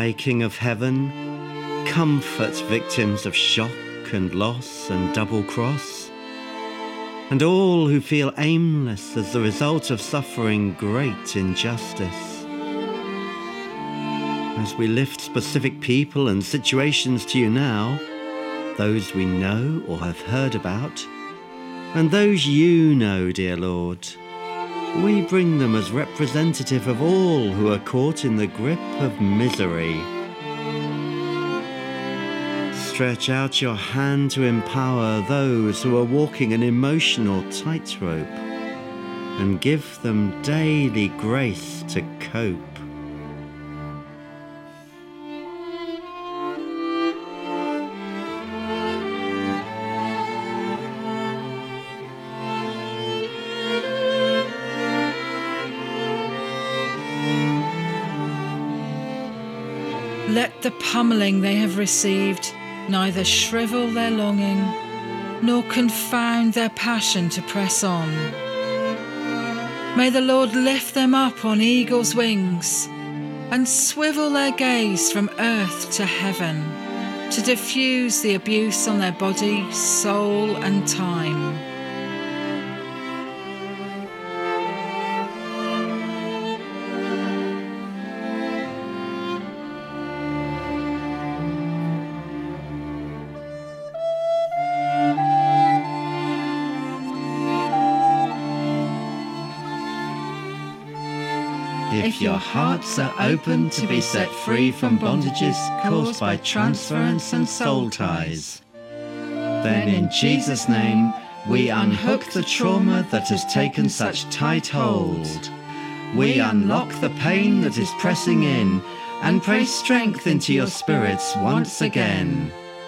High King of Heaven, comfort victims of shock and loss and double cross, and all who feel aimless as the result of suffering great injustice. As we lift specific people and situations to you now, those we know or have heard about, and those you know, dear Lord, we bring them as representative of all who are caught in the grip of misery. Stretch out your hand to empower those who are walking an emotional tightrope, and give them daily grace to cope. Let the pummeling they have received neither shrivel their longing, nor confound their passion to press on. May the Lord lift them up on eagle's wings, and swivel their gaze from earth to heaven, to diffuse the abuse on their body, soul, and time. If your hearts are open to be set free from bondages caused by transference and soul ties, then in Jesus' name we unhook the trauma that has taken such tight hold. We unlock the pain that is pressing in and pray strength into your spirits once again.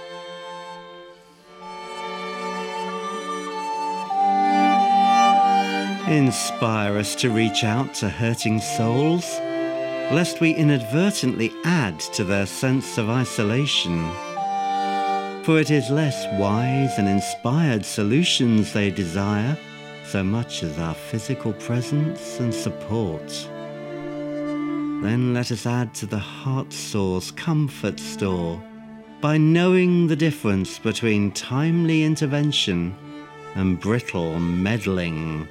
Inspire us to reach out to hurting souls, lest we inadvertently add to their sense of isolation. For it is less wise and inspired solutions they desire, so much as our physical presence and support. Then let us add to the heart sore's comfort store by knowing the difference between timely intervention and brittle meddling.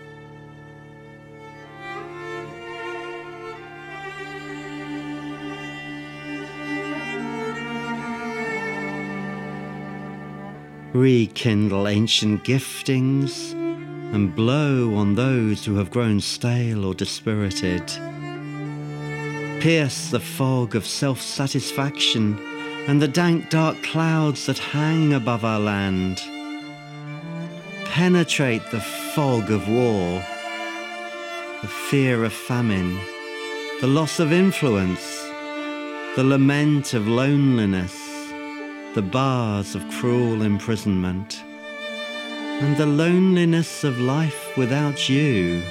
Rekindle ancient giftings and blow on those who have grown stale or dispirited. Pierce the fog of self-satisfaction and the dank dark clouds that hang above our land. Penetrate the fog of war, the fear of famine, the loss of influence, the lament of loneliness, the bars of cruel imprisonment, and the loneliness of life without you.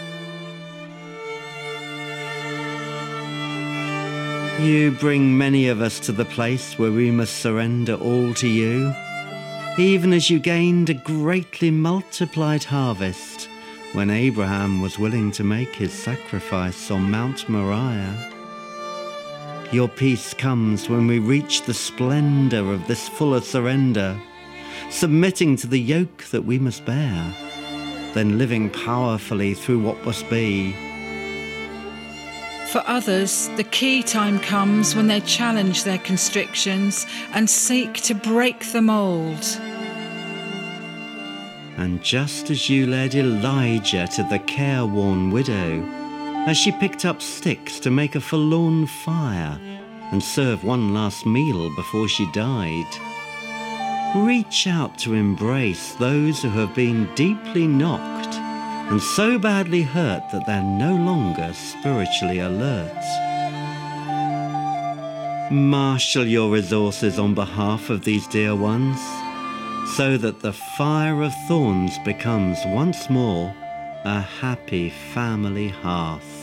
You bring many of us to the place where we must surrender all to you, even as you gained a greatly multiplied harvest when Abraham was willing to make his sacrifice on Mount Moriah. Your peace comes when we reach the splendor of this fuller surrender, submitting to the yoke that we must bear, then living powerfully through what must be. For others, the key time comes when they challenge their constrictions and seek to break the mold. And just as you led Elijah to the careworn widow, as she picked up sticks to make a forlorn fire and serve one last meal before she died, reach out to embrace those who have been deeply knocked and so badly hurt that they're no longer spiritually alert. Marshal your resources on behalf of these dear ones, so that the fire of thorns becomes once more a happy family hearth.